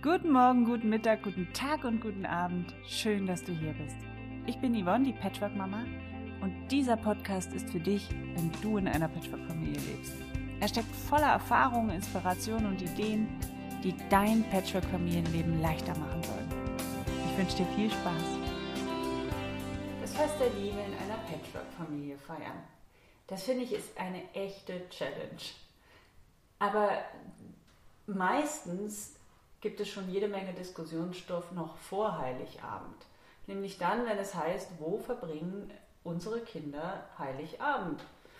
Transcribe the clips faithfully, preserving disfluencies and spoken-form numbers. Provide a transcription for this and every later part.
Guten Morgen, guten Mittag, guten Tag und guten Abend. Schön, dass du hier bist. Ich bin Yvonne, die Patchwork-Mama, und dieser Podcast ist für dich, wenn du in einer Patchwork-Familie lebst. Er steckt voller Erfahrungen, Inspirationen und Ideen, die dein Patchwork-Familienleben leichter machen sollen. Ich wünsche dir viel Spaß. Das Fest der Liebe in einer Patchwork-Familie feiern. Das finde ich ist eine echte Challenge. Aber meistens gibt es schon jede Menge Diskussionsstoff noch vor Heiligabend. Nämlich dann, wenn es heißt, wo verbringen unsere Kinder Heiligabend?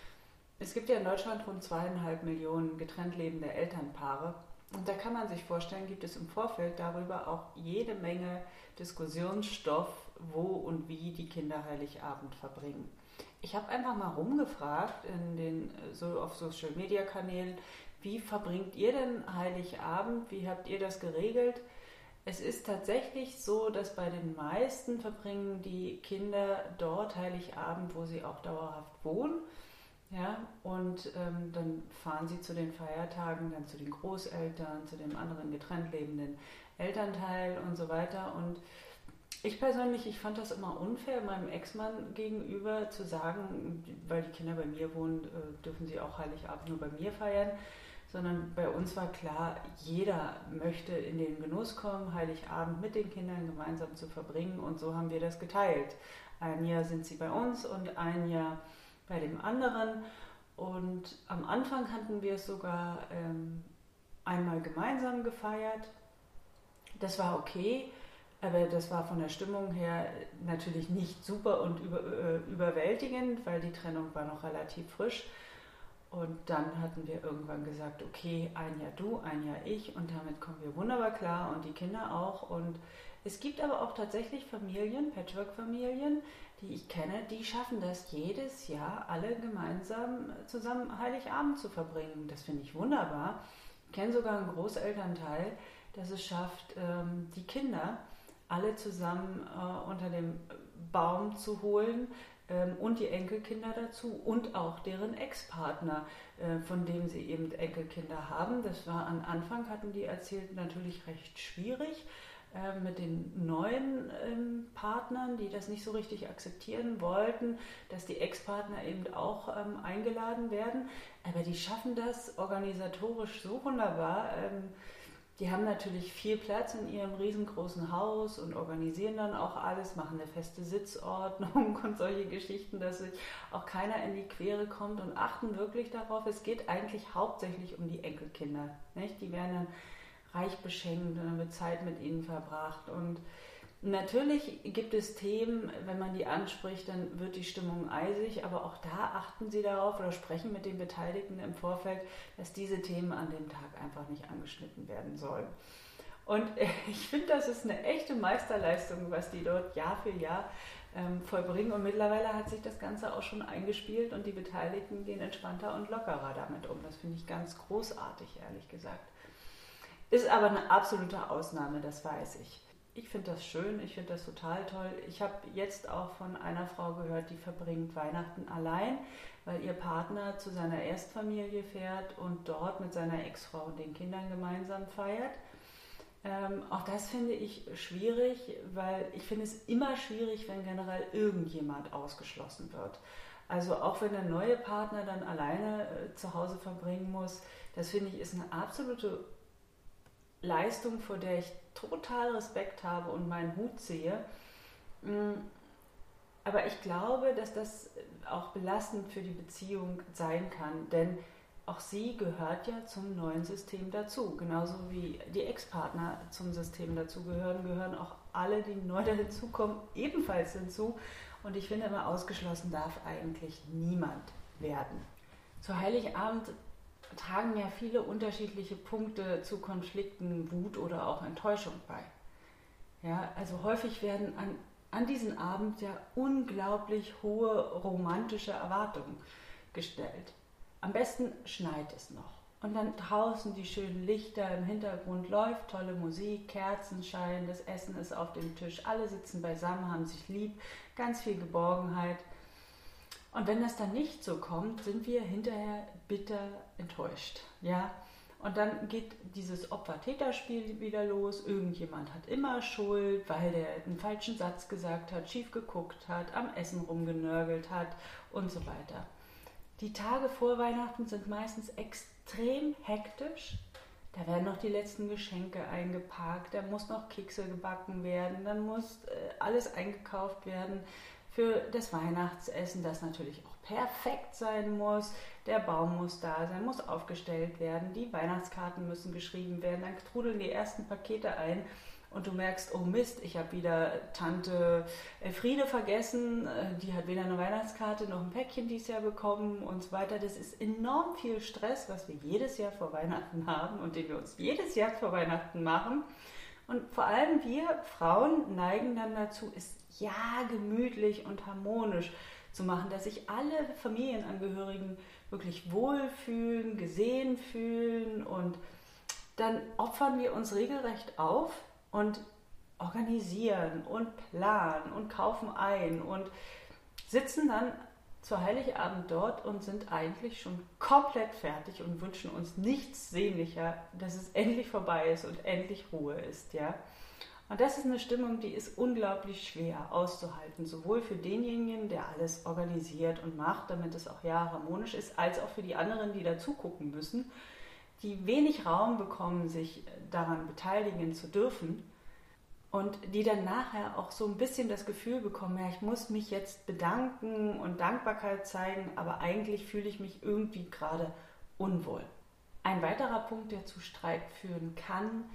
Es gibt ja in Deutschland rund zweieinhalb Millionen getrennt lebende Elternpaare. Und da kann man sich vorstellen, gibt es im Vorfeld darüber auch jede Menge Diskussionsstoff, wo und wie die Kinder Heiligabend verbringen. Ich habe einfach mal rumgefragt in den, so auf Social-Media-Kanälen, wie verbringt ihr denn Heiligabend? Wie habt ihr das geregelt? Es ist tatsächlich so, dass bei den meisten verbringen die Kinder dort Heiligabend, wo sie auch dauerhaft wohnen. Ja, und ähm, dann fahren sie zu den Feiertagen, dann zu den Großeltern, zu dem anderen getrennt lebenden Elternteil und so weiter. Und ich persönlich, ich fand das immer unfair, meinem Ex-Mann gegenüber zu sagen, weil die Kinder bei mir wohnen, äh, dürfen sie auch Heiligabend nur bei mir feiern. Sondern bei uns war klar, jeder möchte in den Genuss kommen, Heiligabend mit den Kindern gemeinsam zu verbringen, und so haben wir das geteilt. Ein Jahr sind sie bei uns und ein Jahr bei dem anderen, und am Anfang hatten wir es sogar ähm, einmal gemeinsam gefeiert. Das war okay, aber das war von der Stimmung her natürlich nicht super und über, äh, überwältigend, weil die Trennung war noch relativ frisch. Und dann hatten wir irgendwann gesagt, okay, ein Jahr du, ein Jahr ich, und damit kommen wir wunderbar klar und die Kinder auch. Und es gibt aber auch tatsächlich Familien, Patchwork-Familien, die ich kenne, die schaffen das jedes Jahr, alle gemeinsam zusammen Heiligabend zu verbringen. Das finde ich wunderbar. Ich kenne sogar einen Großelternteil, das es schafft, die Kinder alle zusammen unter dem Baum zu holen, und die Enkelkinder dazu und auch deren Ex-Partner, von denen sie eben Enkelkinder haben. Das war am Anfang, hatten die erzählt, natürlich recht schwierig mit den neuen Partnern, die das nicht so richtig akzeptieren wollten, dass die Ex-Partner eben auch eingeladen werden. Aber die schaffen das organisatorisch so wunderbar. Die haben natürlich viel Platz in ihrem riesengroßen Haus und organisieren dann auch alles, machen eine feste Sitzordnung und solche Geschichten, dass sich auch keiner in die Quere kommt, und achten wirklich darauf. Es geht eigentlich hauptsächlich um die Enkelkinder, nicht? Die werden dann reich beschenkt und dann wird Zeit mit ihnen verbracht. Und natürlich gibt es Themen, wenn man die anspricht, dann wird die Stimmung eisig, aber auch da achten sie darauf oder sprechen mit den Beteiligten im Vorfeld, dass diese Themen an dem Tag einfach nicht angeschnitten werden sollen. Und ich finde, das ist eine echte Meisterleistung, was die dort Jahr für Jahr ähm, vollbringen, und mittlerweile hat sich das Ganze auch schon eingespielt und die Beteiligten gehen entspannter und lockerer damit um. Das finde ich ganz großartig, ehrlich gesagt. Ist aber eine absolute Ausnahme, das weiß ich. Ich finde das schön, ich finde das total toll. Ich habe jetzt auch von einer Frau gehört, die verbringt Weihnachten allein, weil ihr Partner zu seiner Erstfamilie fährt und dort mit seiner Ex-Frau und den Kindern gemeinsam feiert. Ähm, auch das finde ich schwierig, weil ich finde es immer schwierig, wenn generell irgendjemand ausgeschlossen wird. Also auch wenn der neue Partner dann alleine äh, zu Hause verbringen muss, das finde ich ist eine absolute Leistung, vor der ich total Respekt habe und meinen Hut ziehe. Aber ich glaube, dass das auch belastend für die Beziehung sein kann, denn auch sie gehört ja zum neuen System dazu. Genauso wie die Ex-Partner zum System dazu gehören, gehören auch alle, die neu dazukommen, ebenfalls hinzu. Und ich finde immer, ausgeschlossen darf eigentlich niemand werden. Zu Heiligabend tragen ja viele unterschiedliche Punkte zu Konflikten, Wut oder auch Enttäuschung bei. Ja, also häufig werden an, an diesen Abend ja unglaublich hohe romantische Erwartungen gestellt. Am besten schneit es noch. Und dann draußen die schönen Lichter, im Hintergrund läuft tolle Musik, Kerzen scheinen, das Essen ist auf dem Tisch, alle sitzen beisammen, haben sich lieb, ganz viel Geborgenheit. Und wenn das dann nicht so kommt, sind wir hinterher bitter enttäuscht. Ja? Und dann geht dieses Opfer-Täter-Spiel wieder los. Irgendjemand hat immer Schuld, weil der einen falschen Satz gesagt hat, schief geguckt hat, am Essen rumgenörgelt hat und so weiter. Die Tage vor Weihnachten sind meistens extrem hektisch. Da werden noch die letzten Geschenke eingepackt, da muss noch Kekse gebacken werden, dann muss äh, alles eingekauft werden für das Weihnachtsessen, das natürlich auch perfekt sein muss. Der Baum muss da sein, muss aufgestellt werden, die Weihnachtskarten müssen geschrieben werden, dann trudeln die ersten Pakete ein und du merkst, oh Mist, ich habe wieder Tante Elfriede vergessen, die hat weder eine Weihnachtskarte noch ein Päckchen dieses Jahr bekommen und so weiter. Das ist enorm viel Stress, was wir jedes Jahr vor Weihnachten haben und den wir uns jedes Jahr vor Weihnachten machen. Und vor allem wir Frauen neigen dann dazu, es ja gemütlich und harmonisch zu machen, dass sich alle Familienangehörigen wirklich wohlfühlen, gesehen fühlen und dann opfern wir uns regelrecht auf und organisieren und planen und kaufen ein und sitzen dann zu Heiligabend dort und sind eigentlich schon komplett fertig und wünschen uns nichts sehnlicher, dass es endlich vorbei ist und endlich Ruhe ist, ja. Und das ist eine Stimmung, die ist unglaublich schwer auszuhalten, sowohl für denjenigen, der alles organisiert und macht, damit es auch ja harmonisch ist, als auch für die anderen, die dazu gucken müssen, die wenig Raum bekommen, sich daran beteiligen zu dürfen und die dann nachher auch so ein bisschen das Gefühl bekommen, ja, ich muss mich jetzt bedanken und Dankbarkeit zeigen, aber eigentlich fühle ich mich irgendwie gerade unwohl. Ein weiterer Punkt, der zu Streit führen kann,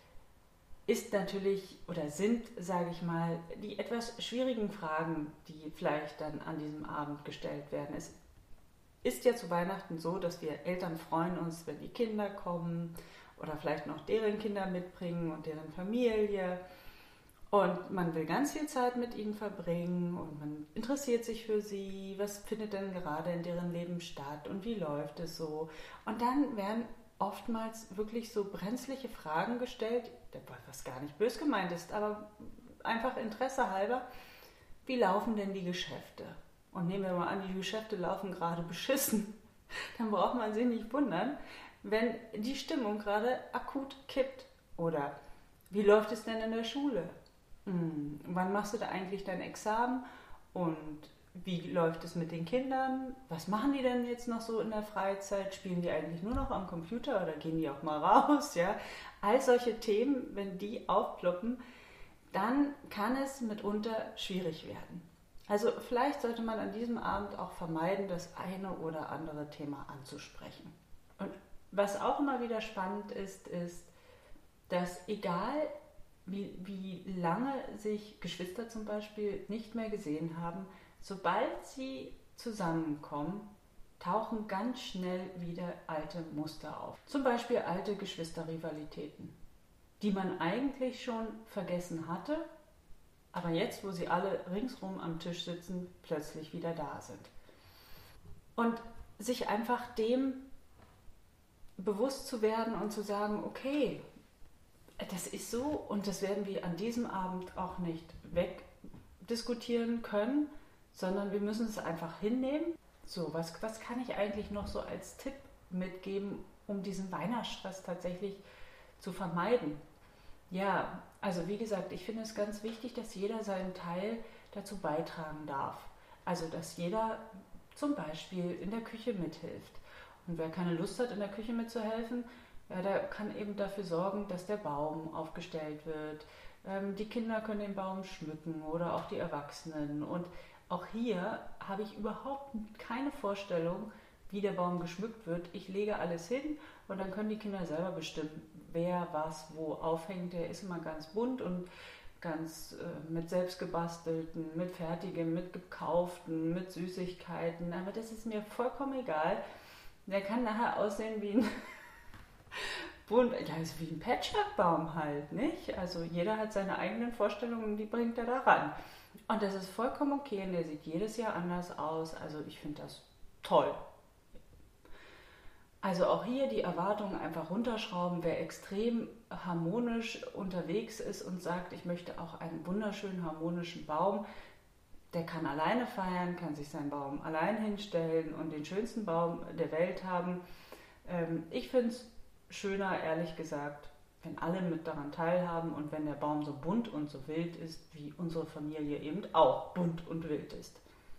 ist natürlich oder sind, sage ich mal, die etwas schwierigen Fragen, die vielleicht dann an diesem Abend gestellt werden. Es ist ja zu Weihnachten so, dass wir Eltern freuen uns, wenn die Kinder kommen oder vielleicht noch deren Kinder mitbringen und deren Familie. Und man will ganz viel Zeit mit ihnen verbringen und man interessiert sich für sie, was findet denn gerade in deren Leben statt und wie läuft es so. Und dann werden oftmals wirklich so brenzliche Fragen gestellt, was gar nicht bös gemeint ist, aber einfach Interesse halber. Wie laufen denn die Geschäfte? Und nehmen wir mal an, die Geschäfte laufen gerade beschissen, dann braucht man sich nicht wundern, wenn die Stimmung gerade akut kippt. Oder wie läuft es denn in der Schule? Hm, wann machst du da eigentlich dein Examen? Und wie läuft es mit den Kindern? Was machen die denn jetzt noch so in der Freizeit? Spielen die eigentlich nur noch am Computer oder gehen die auch mal raus? Ja? All solche Themen, wenn die aufploppen, dann kann es mitunter schwierig werden. Also vielleicht sollte man an diesem Abend auch vermeiden, das eine oder andere Thema anzusprechen. Und was auch immer wieder spannend ist, ist, dass egal wie, wie lange sich Geschwister zum Beispiel nicht mehr gesehen haben, sobald sie zusammenkommen, tauchen ganz schnell wieder alte Muster auf. Zum Beispiel alte Geschwisterrivalitäten, die man eigentlich schon vergessen hatte, aber jetzt, wo sie alle ringsrum am Tisch sitzen, plötzlich wieder da sind. Und sich einfach dem bewusst zu werden und zu sagen, okay, das ist so und das werden wir an diesem Abend auch nicht wegdiskutieren können, sondern wir müssen es einfach hinnehmen. So, was, was kann ich eigentlich noch so als Tipp mitgeben, um diesen Weihnachtsstress tatsächlich zu vermeiden? Ja, also wie gesagt, ich finde es ganz wichtig, dass jeder seinen Teil dazu beitragen darf. Also, dass jeder zum Beispiel in der Küche mithilft. Und wer keine Lust hat, in der Küche mitzuhelfen, ja, der kann eben dafür sorgen, dass der Baum aufgestellt wird. Ähm, die Kinder können den Baum schmücken oder auch die Erwachsenen. Und auch hier habe ich überhaupt keine Vorstellung, wie der Baum geschmückt wird. Ich lege alles hin und dann können die Kinder selber bestimmen, wer was wo aufhängt. Der ist immer ganz bunt und ganz äh, mit selbstgebastelten, mit fertigen, mit gekauften, mit Süßigkeiten. Aber das ist mir vollkommen egal. Der kann nachher aussehen wie ein bunt, ja, also wie ein Patchwork-Baum halt, nicht? Also jeder hat seine eigenen Vorstellungen, die bringt er da ran. Und das ist vollkommen okay und der sieht jedes Jahr anders aus. Also ich finde das toll. Also auch hier die Erwartungen einfach runterschrauben. Wer extrem harmonisch unterwegs ist und sagt, ich möchte auch einen wunderschönen harmonischen Baum, der kann alleine feiern, kann sich seinen Baum allein hinstellen und den schönsten Baum der Welt haben. Ich finde es schöner, ehrlich gesagt, wenn alle mit daran teilhaben und wenn der Baum so bunt und so wild ist, wie unsere Familie eben auch bunt und wild ist.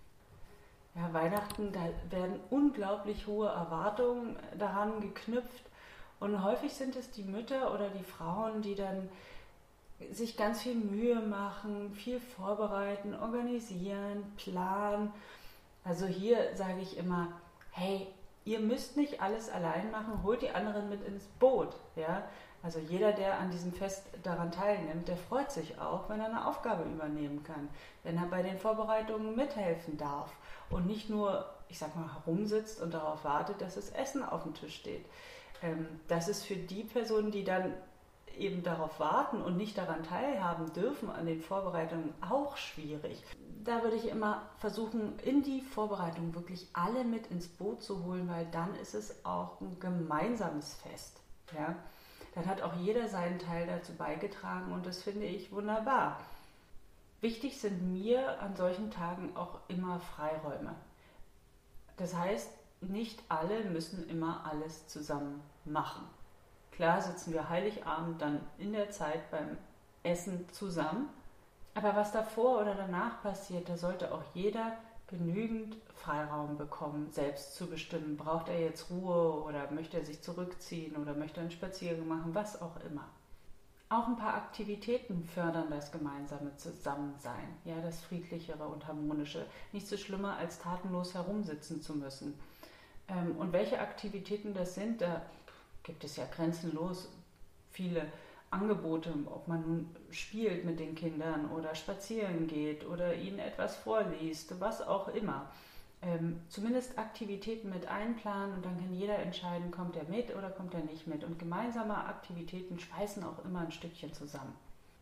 Ja, Weihnachten, da werden unglaublich hohe Erwartungen daran geknüpft und häufig sind es die Mütter oder die Frauen, die dann sich ganz viel Mühe machen, viel vorbereiten, organisieren, planen. Also hier sage ich immer, hey, ihr müsst nicht alles allein machen, holt die anderen mit ins Boot. Ja? Also jeder, der an diesem Fest daran teilnimmt, der freut sich auch, wenn er eine Aufgabe übernehmen kann, wenn er bei den Vorbereitungen mithelfen darf und nicht nur, ich sag mal, herumsitzt und darauf wartet, dass das Essen auf dem Tisch steht. Ähm, das ist für die Personen, die dann eben darauf warten und nicht daran teilhaben dürfen an den Vorbereitungen, auch schwierig. Da würde ich immer versuchen, in die Vorbereitung wirklich alle mit ins Boot zu holen, weil dann ist es auch ein gemeinsames Fest. Ja? Dann hat auch jeder seinen Teil dazu beigetragen und das finde ich wunderbar. Wichtig sind mir an solchen Tagen auch immer Freiräume. Das heißt, nicht alle müssen immer alles zusammen machen. Klar sitzen wir Heiligabend dann in der Zeit beim Essen zusammen, aber was davor oder danach passiert, da sollte auch jeder genügend Freiraum bekommen, selbst zu bestimmen. Braucht er jetzt Ruhe oder möchte er sich zurückziehen oder möchte einen Spaziergang machen, was auch immer. Auch ein paar Aktivitäten fördern das gemeinsame Zusammensein, ja, das Friedlichere und Harmonische. Nicht so schlimmer, als tatenlos herumsitzen zu müssen. Und welche Aktivitäten das sind, da gibt es ja grenzenlos viele Angebote, ob man nun spielt mit den Kindern oder spazieren geht oder ihnen etwas vorliest, was auch immer. Ähm, zumindest Aktivitäten mit einplanen und dann kann jeder entscheiden, kommt er mit oder kommt er nicht mit. Und gemeinsame Aktivitäten schweißen auch immer ein Stückchen zusammen.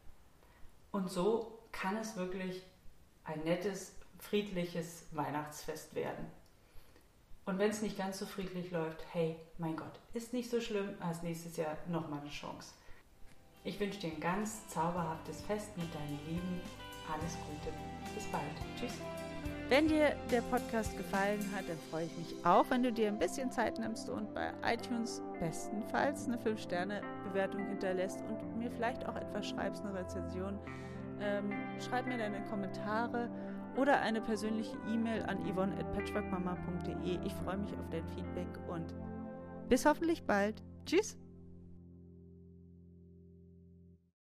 Und so kann es wirklich ein nettes, friedliches Weihnachtsfest werden. Und wenn es nicht ganz so friedlich läuft, hey, mein Gott, ist nicht so schlimm, hast nächstes Jahr nochmal eine Chance. Ich wünsche dir ein ganz zauberhaftes Fest mit deinen Lieben. Alles Gute. Bis bald. Tschüss. Wenn dir der Podcast gefallen hat, dann freue ich mich auch, wenn du dir ein bisschen Zeit nimmst und bei iTunes bestenfalls eine fünf Sterne Bewertung hinterlässt und mir vielleicht auch etwas schreibst, eine Rezension. Ähm, schreib mir deine Kommentare oder eine persönliche E-Mail an yvonne at patchworkmama punkt de. Ich freue mich auf dein Feedback und bis hoffentlich bald. Tschüss!